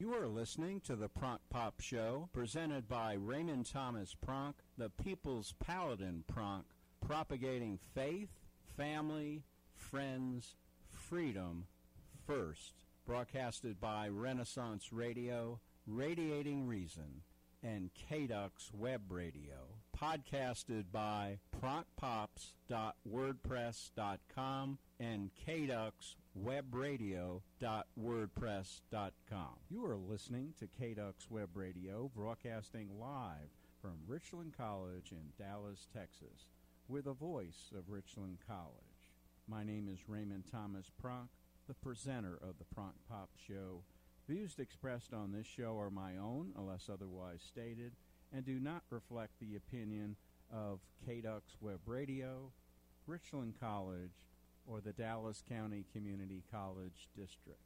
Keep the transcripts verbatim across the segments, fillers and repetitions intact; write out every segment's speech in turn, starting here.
You are listening to the Pronk Pop Show, presented by Raymond Thomas Pronk, the People's Paladin Pronk, propagating faith, family, friends, freedom first. Broadcasted by Renaissance Radio, Radiating Reason, and K D U X Web Radio. Podcasted by pronk pops dot wordpress dot com and K D U X web radio dot wordpress dot com. You are listening to K D U X Web Radio, broadcasting live from Richland College in Dallas, Texas, with a voice of Richland College. My name is Raymond Thomas Pronk, the presenter of the Pronk Pop Show. Views expressed on this show are my own, unless otherwise stated, and do not reflect the opinion of K D U X Web Radio, Richland College, or the Dallas County Community College District.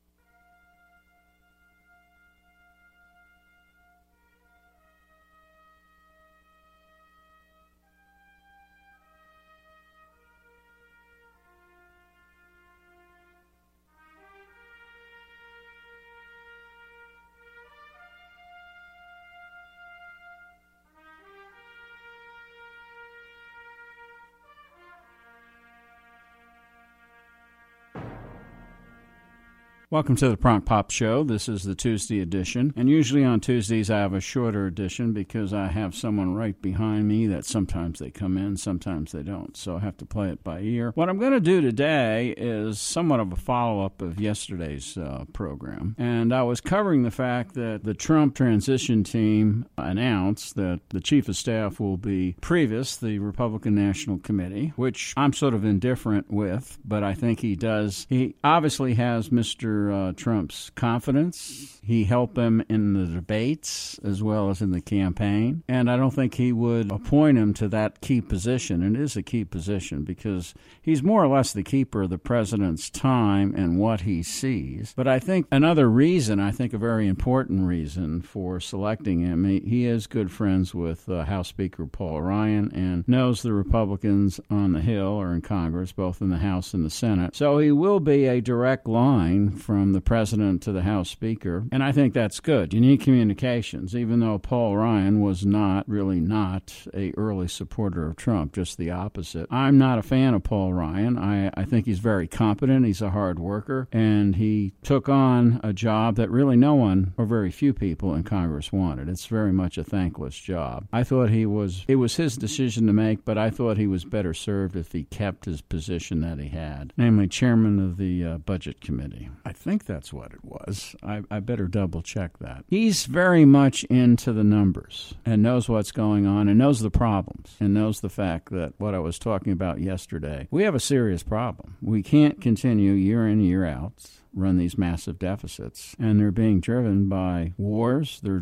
Welcome to the Pronk Pop Show. This is the Tuesday edition, and usually on Tuesdays I have a shorter edition because I have someone right behind me that sometimes they come in, sometimes they don't, so I have to play it by ear. What I'm going to do today is somewhat of a follow-up of yesterday's uh, program, and I was covering the fact that the Trump transition team announced that the chief of staff will be Priebus, the Republican National Committee, which I'm sort of indifferent with, but I think he does. He obviously has Mister Uh, Trump's confidence. He helped him in the debates as well as in the campaign, and I don't think he would appoint him to that key position. And it is a key position because he's more or less the keeper of the president's time and what he sees. But I think another reason, I think a very important reason for selecting him, he, he is good friends with uh, House Speaker Paul Ryan and knows the Republicans on the Hill or in Congress, both in the House and the Senate. So he will be a direct line from the president to the House Speaker, and I think that's good. You need communications, even though Paul Ryan was not, really not, a early supporter of Trump, just the opposite. I'm not a fan of Paul Ryan. I, I think he's very competent, he's a hard worker, and he took on a job that really no one, or very few people in Congress wanted. It's very much a thankless job. I thought he was, it was his decision to make, but I thought he was better served if he kept his position that he had, namely chairman of the uh, Budget Committee. I think that's what it was. I, I better double check that. He's very much into the numbers and knows what's going on and knows the problems and knows the fact that what I was talking about yesterday, we have a serious problem. We can't continue year in, year out, run these massive deficits, and they're being driven by wars. They're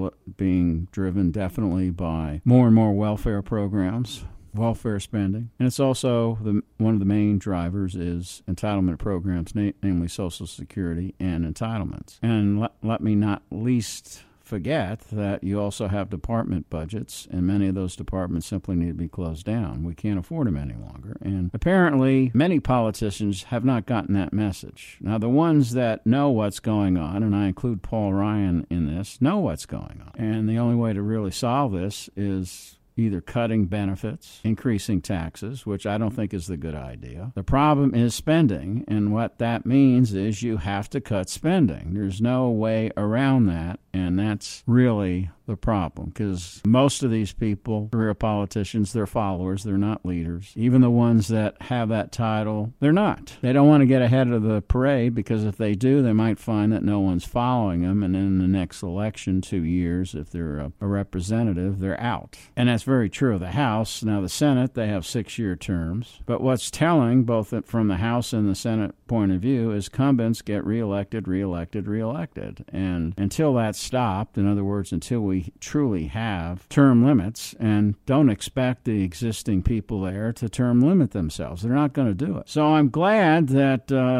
being driven definitely by more and more welfare programs, welfare spending, and it's also the, one of the main drivers is entitlement programs, na- namely Social Security and entitlements. And let, let me not least forget that you also have department budgets, and many of those departments simply need to be closed down. We can't afford them any longer. And apparently, many politicians have not gotten that message. Now, the ones that know what's going on, and I include Paul Ryan in this, know what's going on. And the only way to really solve this is either cutting benefits, increasing taxes, which I don't think is the good idea. The problem is spending, and what that means is you have to cut spending. There's no way around that, and that's really the problem, because most of these people, career politicians, they're followers, they're not leaders. Even the ones that have that title, they're not. They don't want to get ahead of the parade, because if they do, they might find that no one's following them, and in the next election, two years, if they're a, a representative, they're out. And that's very true of the House. Now, the Senate, they have six-year terms, but what's telling, both from the House and the Senate point of view, is incumbents get reelected, reelected, reelected. And until that's stopped, in other words, until we We truly have term limits, and don't expect the existing people there to term limit themselves. They're not going to do it. So I'm glad that uh,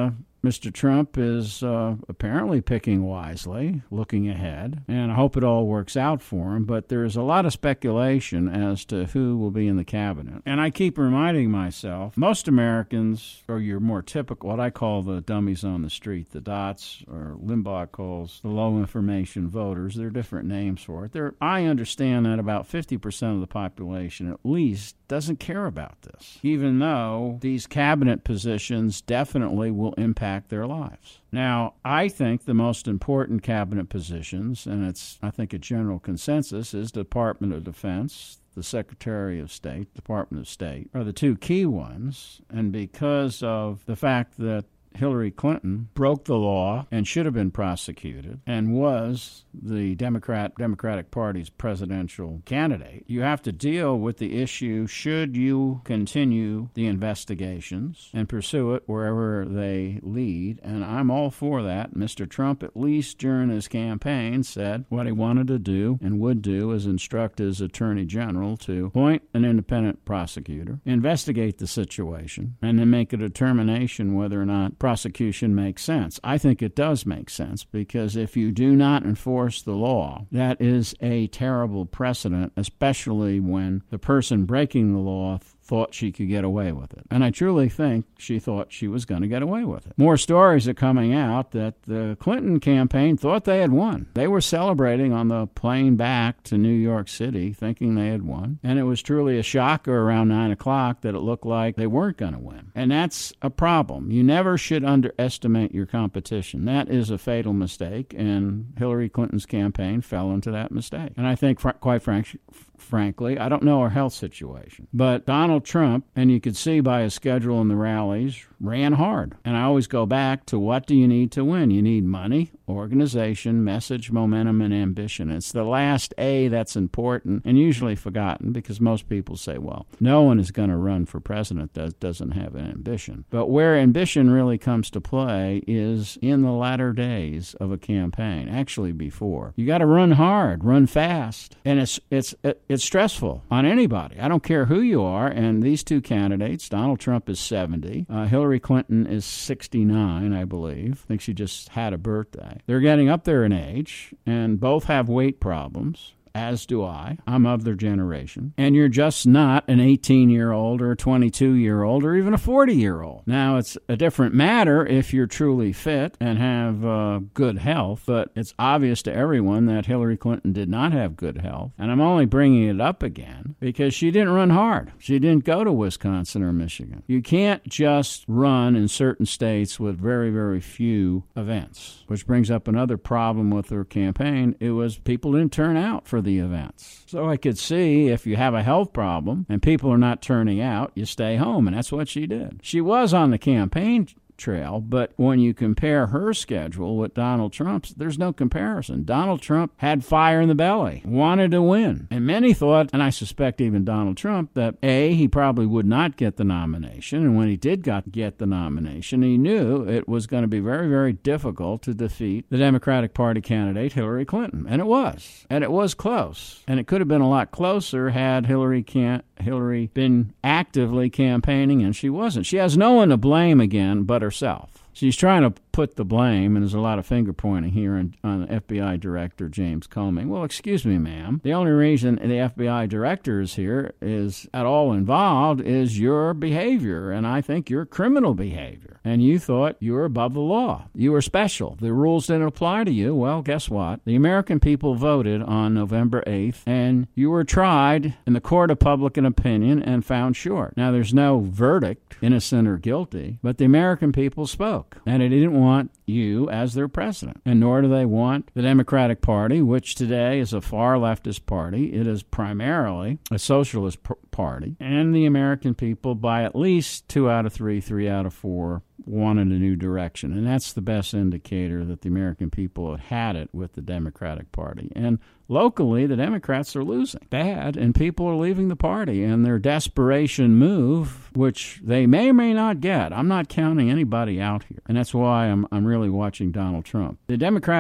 Mister Trump is uh, apparently picking wisely, looking ahead, and I hope it all works out for him, but there's a lot of speculation as to who will be in the cabinet. And I keep reminding myself, most Americans are your more typical, what I call the dummies on the street, the dots, or Limbaugh calls the low information voters. There are different names for it. There, I understand that about fifty percent of the population at least doesn't care about this, even though these cabinet positions definitely will impact their lives. Now, I think the most important cabinet positions, and it's, I think, a general consensus, is the Department of Defense, the Secretary of State, Department of State, are the two key ones. And because of the fact that Hillary Clinton broke the law and should have been prosecuted and was the Democrat Democratic Party's presidential candidate, you have to deal with the issue, should you continue the investigations and pursue it wherever they lead? And I'm all for that. Mister Trump, at least during his campaign, said what he wanted to do and would do is instruct his attorney general to appoint an independent prosecutor, investigate the situation, and then make a determination whether or not prosecution makes sense. I think it does make sense, because if you do not enforce the law, that is a terrible precedent, especially when the person breaking the law thought she could get away with it. And I truly think she thought she was going to get away with it. More stories are coming out that the Clinton campaign thought they had won. They were celebrating on the plane back to New York City thinking they had won. And it was truly a shocker around nine o'clock that it looked like they weren't going to win. And that's a problem. You never should underestimate your competition. That is a fatal mistake, and Hillary Clinton's campaign fell into that mistake. And I think, fr- quite frank- frankly, I don't know her health situation, but Donald Trump, and you could see by his schedule in the rallies, ran hard. And I always go back to, what do you need to win? You need money, organization, message, momentum, and ambition. It's the last A that's important and usually forgotten, because most people say, well, no one is going to run for president that doesn't have an ambition. But where ambition really comes to play is in the latter days of a campaign, actually before. You got to run hard, run fast, and it's it's it's stressful on anybody. I don't care who you are. And these two candidates, Donald Trump is seventy, uh, Hillary Clinton is sixty-nine, I believe. I think she just had a birthday. They're getting up there in age, and both have weight problems, as do I. I'm of their generation. And you're just not an eighteen-year-old or a twenty-two-year-old or even a forty-year-old. Now, it's a different matter if you're truly fit and have uh, good health, but it's obvious to everyone that Hillary Clinton did not have good health. And I'm only bringing it up again because she didn't run hard. She didn't go to Wisconsin or Michigan. You can't just run in certain states with very, very few events, which brings up another problem with her campaign. It was people didn't turn out for the events. So I could see if you have a health problem and people are not turning out, you stay home, and that's what she did. She was on the campaign trail, but when you compare her schedule with Donald Trump's, there's no comparison. Donald Trump had fire in the belly, wanted to win, and many thought, and I suspect even Donald Trump, that A, he probably would not get the nomination, and when he did got, get the nomination, he knew it was going to be very, very difficult to defeat the Democratic Party candidate Hillary Clinton, and it was, and it was close, and it could have been a lot closer had Hillary can't Hillary been actively campaigning, and she wasn't. She has no one to blame again but herself. She's trying to put the blame, and there's a lot of finger pointing here on, on F B I Director James Comey. Well, excuse me, ma'am. The only reason the F B I Director is here is at all involved is your behavior, and I think your criminal behavior. And you thought you were above the law. You were special. The rules didn't apply to you. Well, guess what? The American people voted on November eighth, and you were tried in the court of public opinion and found short. Now, there's no verdict, innocent or guilty, but the American people spoke, and they didn't want you as their president, and nor do they want the Democratic Party, which today is a far leftist party. It is primarily a socialist p- party, and the American people, by at least two out of three, three out of four, wanted a new direction, and that's the best indicator that the American people have had it with the Democratic Party. And locally, the Democrats are losing bad, and people are leaving the party, and their desperation move, which they may or may not get. I'm not counting anybody out here, and that's why I'm I'm really watching Donald Trump. The Democratic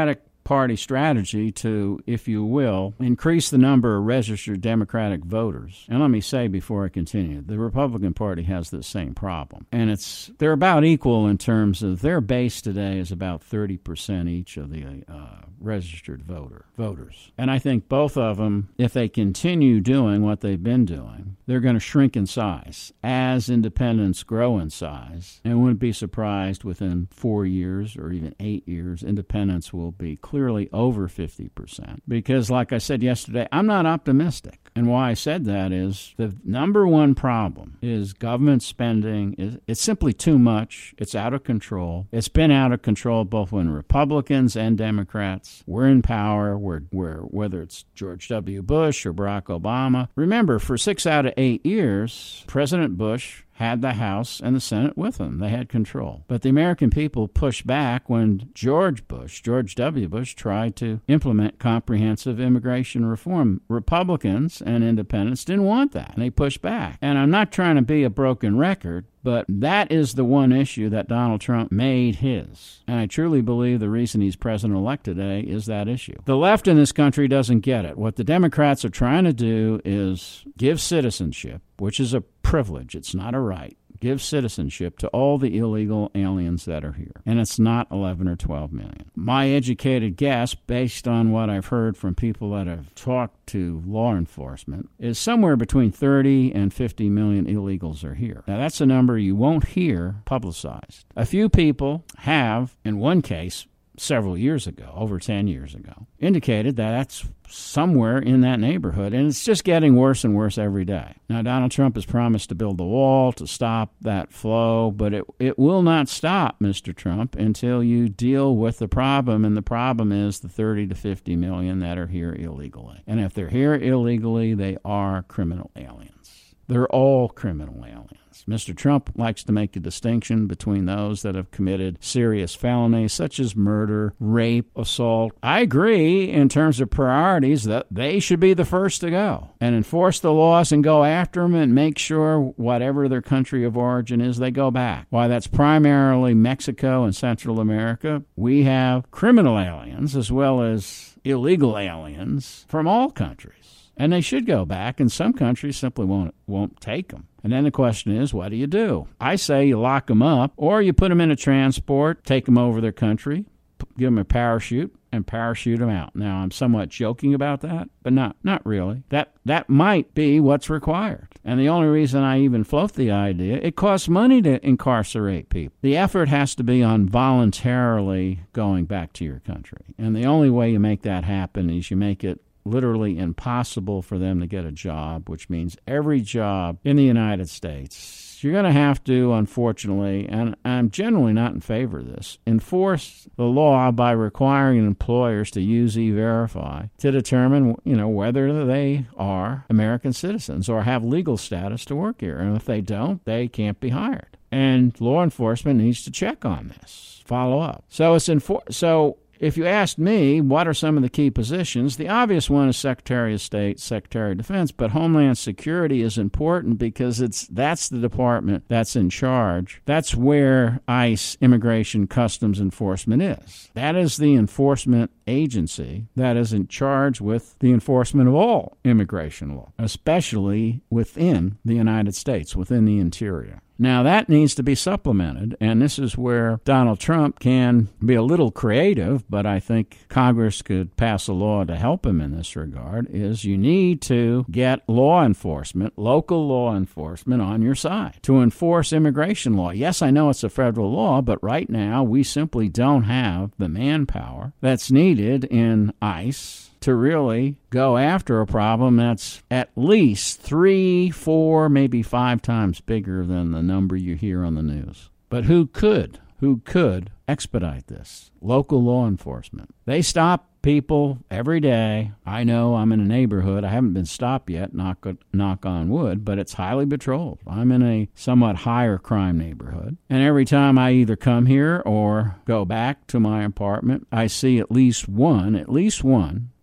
Party strategy to, if you will, increase the number of registered Democratic voters. And let me say before I continue, the Republican Party has the same problem. And it's they're about equal in terms of their base today is about thirty percent each of the uh, registered voter voters. And I think both of them, if they continue doing what they've been doing, they're going to shrink in size as independents grow in size. And wouldn't be surprised within four years or even eight years, independents will be clearly over fifty percent. Because like I said yesterday, I'm not optimistic. And why I said that is the number one problem is government spending. Is It's simply too much. It's out of control. It's been out of control both when Republicans and Democrats were in power, where, where, whether it's George W. Bush or Barack Obama. Remember, for six out of eight years, President Bush had the House and the Senate with him. They had control. But the American people pushed back when George Bush, George W. Bush, tried to implement comprehensive immigration reform. Republicans and independents didn't want that, and they pushed back. And I'm not trying to be a broken record, but that is the one issue that Donald Trump made his. And I truly believe the reason he's president-elect today is that issue. The left in this country doesn't get it. What the Democrats are trying to do is give citizenship, which is a privilege. It's not a right. Give citizenship to all the illegal aliens that are here. And it's not eleven or twelve million. My educated guess, based on what I've heard from people that have talked to law enforcement, is somewhere between thirty and fifty million illegals are here. Now, that's a number you won't hear publicized. A few people have, in one case, several years ago, over ten years ago, indicated that that's somewhere in that neighborhood, and it's just getting worse and worse every day. Now, Donald Trump has promised to build the wall to stop that flow, but it, it will not stop, Mister Trump, until you deal with the problem, and the problem is the thirty to fifty million that are here illegally. And if they're here illegally, they are criminal aliens. They're all criminal aliens. Mister Trump likes to make a distinction between those that have committed serious felonies such as murder, rape, assault. I agree in terms of priorities that they should be the first to go and enforce the laws and go after them and make sure whatever their country of origin is, they go back. Why, that's primarily Mexico and Central America. We have criminal aliens as well as illegal aliens from all countries. And they should go back, and some countries simply won't won't take them. And then the question is, what do you do? I say you lock them up, or you put them in a transport, take them over their country, give them a parachute, and parachute them out. Now, I'm somewhat joking about that, but not not really. That that might be what's required. And the only reason I even float the idea, it costs money to incarcerate people. The effort has to be on voluntarily going back to your country. And the only way you make that happen is you make it literally impossible for them to get a job, which means every job in the United States, you're going to have to, unfortunately, and I'm generally not in favor of this, enforce the law by requiring employers to use E-Verify to determine, you know, whether they are American citizens or have legal status to work here. And if they don't, they can't be hired. And law enforcement needs to check on this, follow up. So it's enfor- so if you asked me, what are some of the key positions? The obvious one is Secretary of State, Secretary of Defense, but Homeland Security is important because it's that's the department that's in charge. That's where ICE, Immigration Customs Enforcement is. That is the enforcement agency that is in charge with the enforcement of all immigration law, especially within the United States, within the interior. Now, that needs to be supplemented, and this is where Donald Trump can be a little creative, but I think Congress could pass a law to help him in this regard, is you need to get law enforcement, local law enforcement, on your side to enforce immigration law. Yes, I know it's a federal law, but right now we simply don't have the manpower that's needed in ICE to really go after a problem that's at least three, four, maybe five times bigger than the number you hear on the news. But who could, who could expedite this? Local law enforcement. They stop people every day. I know I'm in a neighborhood. I haven't been stopped yet, knock, knock on wood, but it's highly patrolled. I'm in a somewhat higher crime neighborhood. And every time I either come here or go back to my apartment, I see at least one, at least one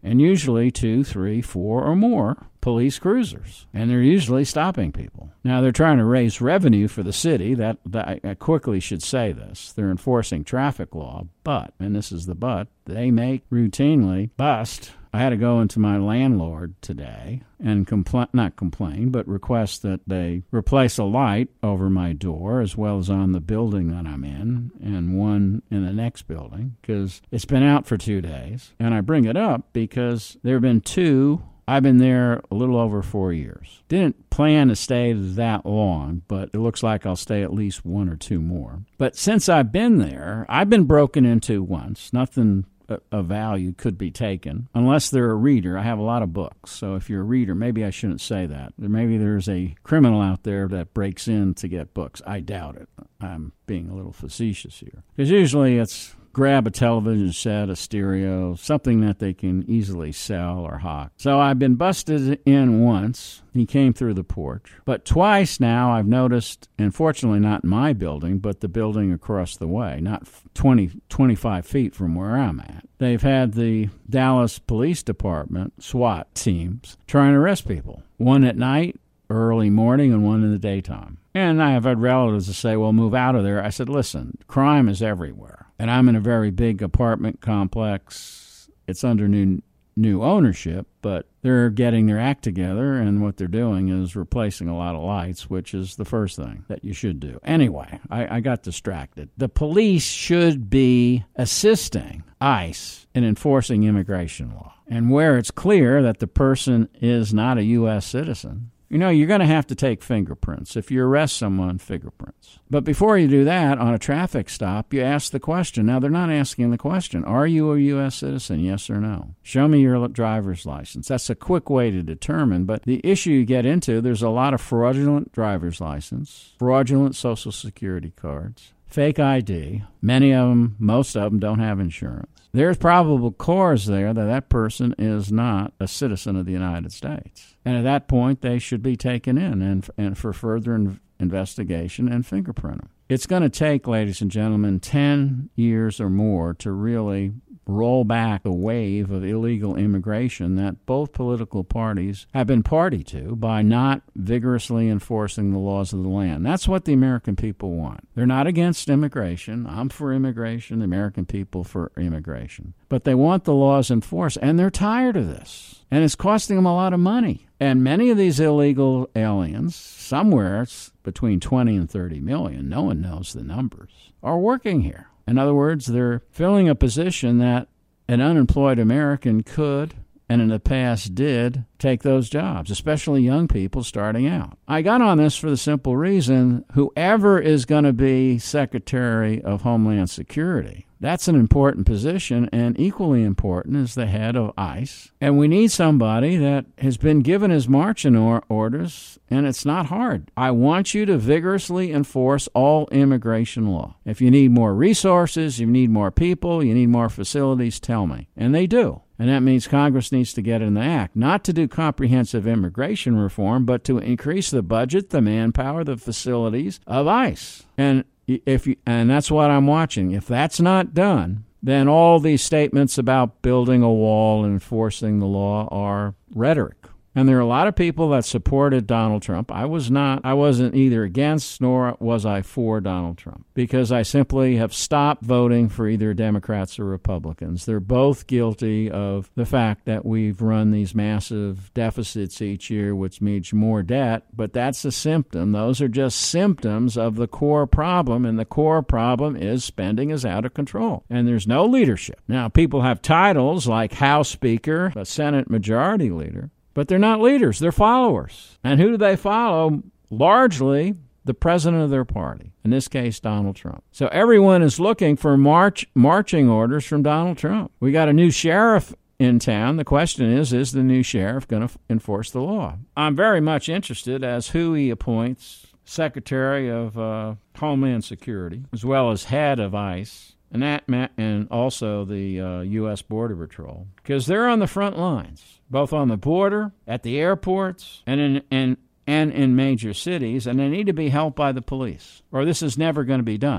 and usually two, three, four, or more police cruisers, and they're usually stopping people. Now, they're trying to raise revenue for the city. That, that I quickly should say this. They're enforcing traffic law, but, and this is the but, they may routinely bust. I had to go into my landlord today and complain, not complain, but request that they replace a light over my door as well as on the building that I'm in and one in the next building because it's been out for two days. And I bring it up because there have been two. I've been there a little over four years. Didn't plan to stay that long, but it looks like I'll stay at least one or two more. But since I've been there, I've been broken into once. Nothing of value could be taken unless they're a reader. I have a lot of books, so if you're a reader, maybe I shouldn't say that. Maybe there's a criminal out there that breaks in to get books. I doubt it. I'm being a little facetious here. Because usually it's grab a television set, a stereo, something that they can easily sell or hawk. So I've been busted in once. He came through the porch. But twice now I've noticed, and fortunately not in my building, but the building across the way, not twenty, twenty-five feet from where I'm at. They've had the Dallas Police Department, SWAT teams, trying to arrest people. One at night, early morning, and one in the daytime. And I have had relatives that say, well, move out of there. I said, listen, crime is everywhere. And I'm in a very big apartment complex. It's under new new ownership, but they're getting their act together, and what they're doing is replacing a lot of lights, which is the first thing that you should do. Anyway, I, I got distracted. The police should be assisting ICE in enforcing immigration law. And where it's clear that the person is not a U S citizen, you know, you're going to have to take fingerprints. If you arrest someone, fingerprints. But before you do that, on a traffic stop, you ask the question. Now, they're not asking the question, are you a U S citizen, yes or no? Show me your driver's license. That's a quick way to determine. But the issue you get into, there's a lot of fraudulent driver's license, fraudulent Social Security cards, fake I D. Many of them, most of them, don't have insurance. There's probable cause there that that person is not a citizen of the United States. And at that point, they should be taken in and, and for further in, investigation and fingerprint them. It's going to take, ladies and gentlemen, ten years or more to really roll back a wave of illegal immigration that both political parties have been party to by not vigorously enforcing the laws of the land. That's what the American people want. They're not against immigration. I'm for immigration, the American people for immigration. But they want the laws enforced, and they're tired of this. And it's costing them a lot of money. And many of these illegal aliens, somewhere it's between twenty and thirty million, no one knows the numbers, are working here. In other words, they're filling a position that an unemployed American could, and in the past did, take those jobs, especially young people starting out. I got on this for the simple reason, whoever is going to be Secretary of Homeland Security, that's an important position, and equally important is the head of ICE. And we need somebody that has been given his marching or- orders, and it's not hard. I want you to vigorously enforce all immigration law. If you need more resources, you need more people, you need more facilities, tell me. And they do. And that means Congress needs to get in the act, not to do comprehensive immigration reform, but to increase the budget, the manpower, the facilities of ICE. And if you, and that's what I'm watching. If that's not done, then all these statements about building a wall and enforcing the law are rhetoric. And there are a lot of people that supported Donald Trump. I was not, I wasn't either against nor was I for Donald Trump because I simply have stopped voting for either Democrats or Republicans. They're both guilty of the fact that we've run these massive deficits each year, which means more debt, but that's a symptom. Those are just symptoms of the core problem, and the core problem is spending is out of control, and there's no leadership. Now, people have titles like House Speaker, a Senate Majority Leader, but they're not leaders, they're followers. And who do they follow? Largely the president of their party, in this case, Donald Trump. So everyone is looking for march marching orders from Donald Trump. We got a new sheriff in town. The question is, is the new sheriff going to f- enforce the law? I'm very much interested as who he appoints Secretary of uh, Homeland Security, as well as head of ICE. And that and also the uh, U S Border Patrol, because they're on the front lines, both on the border, at the airports, and in and and in major cities, and they need to be helped by the police, or this is never going to be done.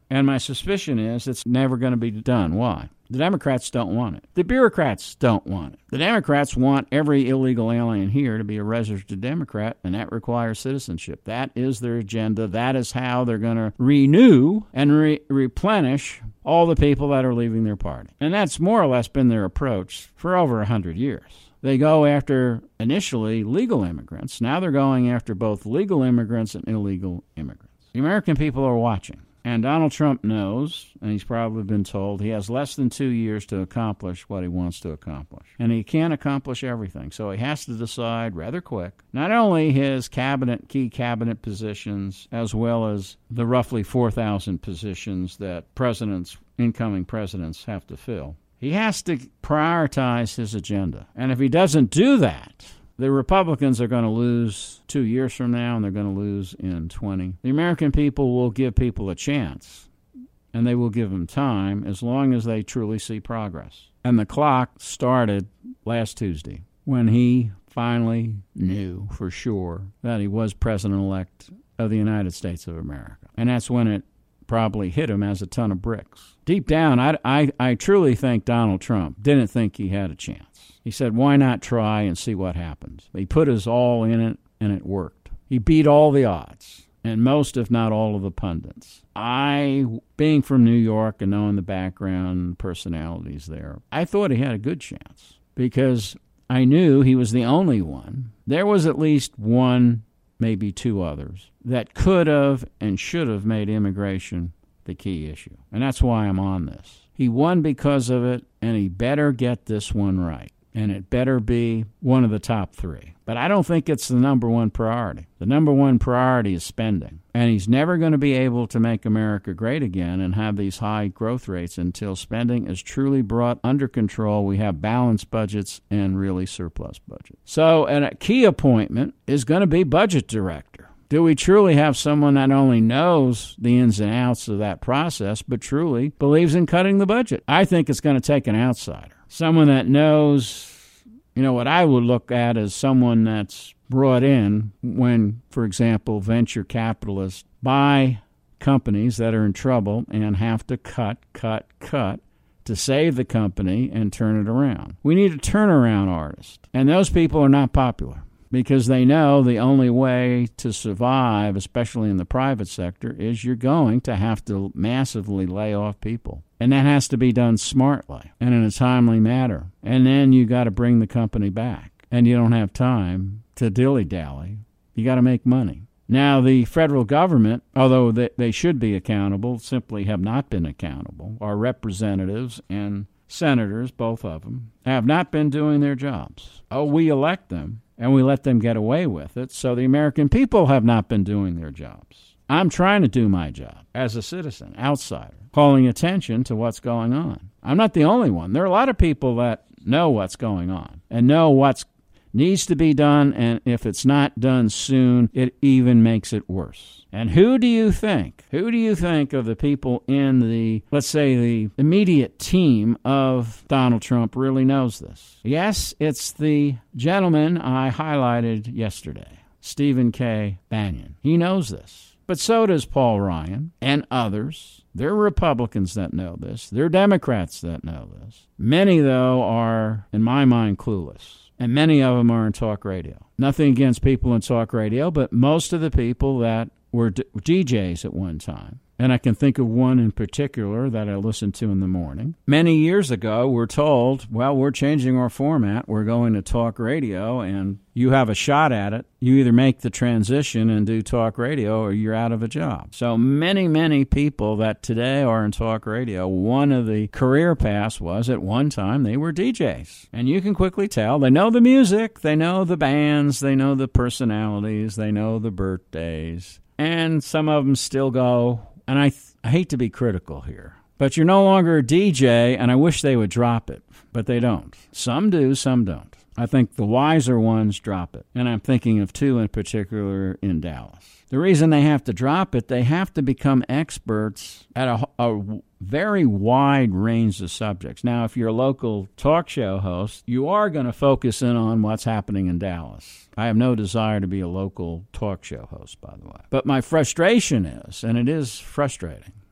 And my suspicion is it's never going to be done. Why? The Democrats don't want it. The bureaucrats don't want it. The Democrats want every illegal alien here to be a registered Democrat, and that requires citizenship. That is their agenda. That is how they're going to renew and re- replenish all the people that are leaving their party. And that's more or less been their approach for over one hundred years. They go after, initially, legal immigrants. Now they're going after both legal immigrants and illegal immigrants. The American people are watching. And Donald Trump knows, and he's probably been told, he has less than two years to accomplish what he wants to accomplish. And he can't accomplish everything. So he has to decide rather quick, not only his cabinet, key cabinet positions, as well as the roughly four thousand positions that presidents, incoming presidents have to fill. He has to prioritize his agenda. And if he doesn't do that, the Republicans are going to lose two years from now, and they're going to lose in twenty. The American people will give people a chance, and they will give them time as long as they truly see progress. And the clock started last Tuesday when he finally knew for sure that he was president-elect of the United States of America. And that's when it probably hit him as a ton of bricks. Deep down, I, I, I truly think Donald Trump didn't think he had a chance. He said, why not try and see what happens? He put his all in it, and it worked. He beat all the odds, and most, if not all, of the pundits. I, being from New York and knowing the background personalities there, I thought he had a good chance because I knew he was the only one. There was at least one, maybe two others, that could have and should have made immigration the key issue. And that's why I'm on this. He won because of it, and he better get this one right. And it better be one of the top three. But I don't think it's the number one priority. The number one priority is spending. And he's never going to be able to make America great again and have these high growth rates until spending is truly brought under control. We have balanced budgets and really surplus budgets. So and a key appointment is going to be budget director. Do we truly have someone that not only knows the ins and outs of that process, but truly believes in cutting the budget? I think it's going to take an outsider. Someone that knows, you know, what I would look at as someone that's brought in when, for example, venture capitalists buy companies that are in trouble and have to cut, cut, cut to save the company and turn it around. We need a turnaround artist. And those people are not popular because they know the only way to survive, especially in the private sector, is you're going to have to massively lay off people. And that has to be done smartly and in a timely manner. And then you got to bring the company back. And you don't have time to dilly-dally. You got to make money. Now, the federal government, although they, they should be accountable, simply have not been accountable. Our representatives and senators, both of them, have not been doing their jobs. Oh, we elect them, and we let them get away with it. So the American people have not been doing their jobs. I'm trying to do my job as a citizen, outsider, calling attention to what's going on. I'm not the only one. There are a lot of people that know what's going on and know what needs to be done, and if it's not done soon, it even makes it worse. And who do you think? Who do you think of the people in the, let's say, the immediate team of Donald Trump really knows this? Yes, it's the gentleman I highlighted yesterday, Stephen K. Bannon. He knows this. But so does Paul Ryan and others. There are Republicans that know this. There are Democrats that know this. Many, though, are, in my mind, clueless. And many of them are in talk radio. Nothing against people in talk radio, but most of the people that were D Js at one time, and I can think of one in particular that I listened to in the morning, many years ago were told, well, we're changing our format. We're going to talk radio, and you have a shot at it. You either make the transition and do talk radio, or you're out of a job. So many, many people that today are in talk radio, one of the career paths was at one time they were D Js. And you can quickly tell they know the music, they know the bands, they know the personalities, they know the birthdays. And some of them still go, and I, th I hate to be critical here, but you're no longer a D J, and I wish they would drop it, but they don't. Some do, some don't. I think the wiser ones drop it, and I'm thinking of two in particular in Dallas. The reason they have to drop it, they have to become experts at a, a very wide range of subjects. Now, if you're a local talk show host, you are going to focus in on what's happening in Dallas. I have no desire to be a local talk show host, by the way. But my frustration is, and it is frustrating,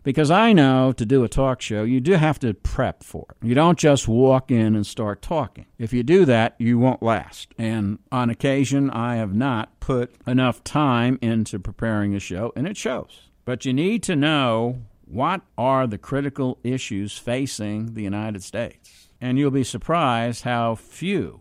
Because I know to do a talk show, you do have to prep for it. You don't just walk in and start talking. If you do that, you won't last. And on occasion, I have not put enough time into preparing a show, and it shows. But you need to know what are the critical issues facing the United States. And you'll be surprised how few,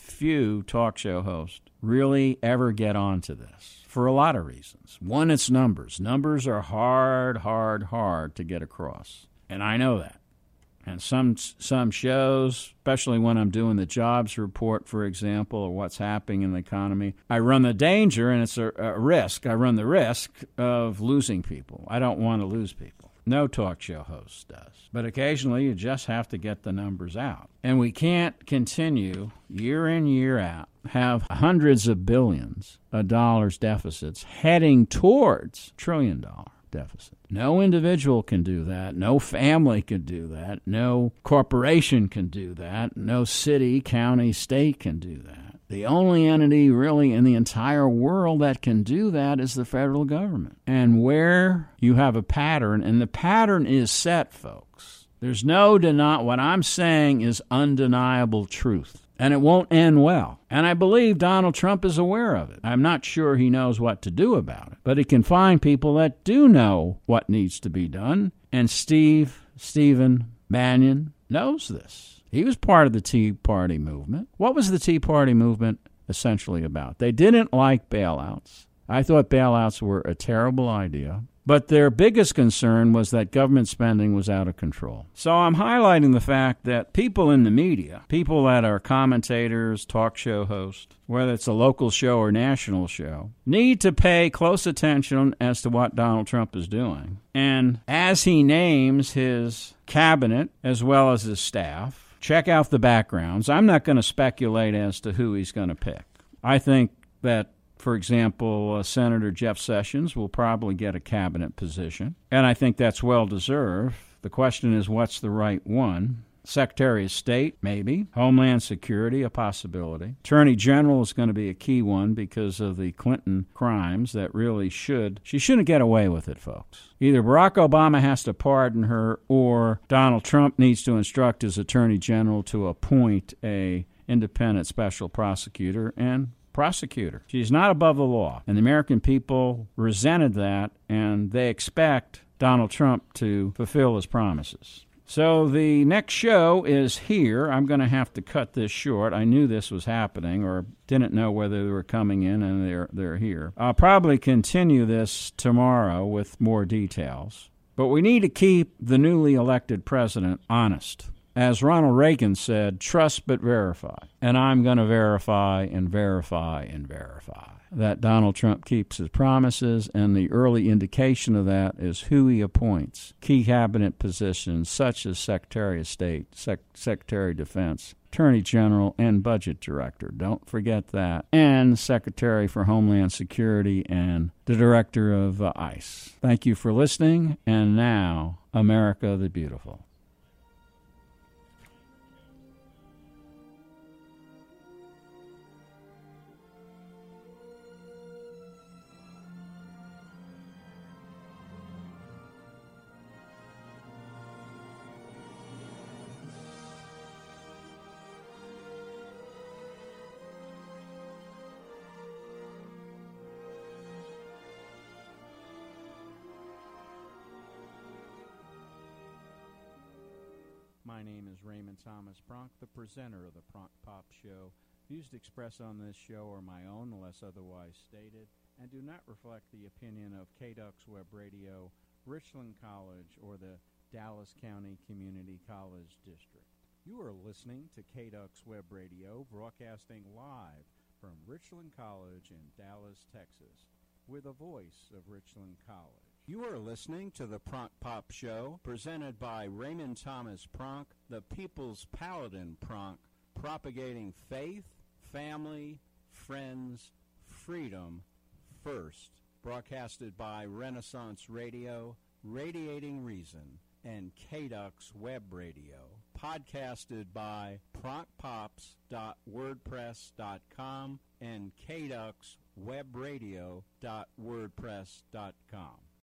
few talk show hosts really ever get onto this. For a lot of reasons. One, it's numbers. Numbers are hard, hard, hard to get across. And I know that. And some some shows, especially when I'm doing the jobs report, for example, or what's happening in the economy, I run the danger, and it's a, a risk. I run the risk of losing people. I don't want to lose people. No talk show host does. But occasionally you just have to get the numbers out. And we can't continue year in, year out, have hundreds of billions of dollars deficits heading towards trillion dollar deficit. No individual can do that. No family can do that. No corporation can do that. No city, county, state can do that. The only entity really in the entire world that can do that is the federal government. And where you have a pattern, and the pattern is set, folks. There's no deny. What I'm saying is undeniable truth. And it won't end well. And I believe Donald Trump is aware of it. I'm not sure he knows what to do about it. But he can find people that do know what needs to be done. And Steve, Stephen Bannon knows this. He was part of the Tea Party movement. What was the Tea Party movement essentially about? They didn't like bailouts. I thought bailouts were a terrible idea. But their biggest concern was that government spending was out of control. So I'm highlighting the fact that people in the media, people that are commentators, talk show hosts, whether it's a local show or national show, need to pay close attention as to what Donald Trump is doing. And as he names his cabinet as well as his staff, check out the backgrounds. I'm not going to speculate as to who he's going to pick. I think that, for example, uh, Senator Jeff Sessions will probably get a cabinet position, and I think that's well-deserved. The question is, what's the right one? Secretary of State, maybe. Homeland Security, a possibility. Attorney General is going to be a key one because of the Clinton crimes that really should, she shouldn't get away with it, folks. Either Barack Obama has to pardon her, or Donald Trump needs to instruct his Attorney General to appoint a independent special prosecutor and prosecutor. She's not above the law. And the American people resented that, and they expect Donald Trump to fulfill his promises. So the next show is here. I'm going to have to cut this short. I knew this was happening, or didn't know whether they were coming in, and they're they're here. I'll probably continue this tomorrow with more details. But we need to keep the newly elected president honest. As Ronald Reagan said, trust but verify. And I'm going to verify and verify and verify that Donald Trump keeps his promises, and the early indication of that is who he appoints. Key cabinet positions such as Secretary of State, Sec- Secretary of Defense, Attorney General, and Budget Director. Don't forget that. And Secretary for Homeland Security and the Director of uh, ICE. Thank you for listening. And now, America the Beautiful. My name is Raymond Thomas Pronk, the presenter of the Pronk Pop Show. Views expressed on this show are my own, unless otherwise stated, and do not reflect the opinion of K D U X Web Radio, Richland College, or the Dallas County Community College District. You are listening to K D U X Web Radio, broadcasting live from Richland College in Dallas, Texas, with a voice of Richland College. You are listening to the Pronk Pop Show, presented by Raymond Thomas Pronk, the People's Paladin Pronk, propagating faith, family, friends, freedom first. Broadcasted by Renaissance Radio, Radiating Reason, and K D U X Web Radio. Podcasted by pronk pops dot wordpress dot com and K D U X web radio dot wordpress dot com.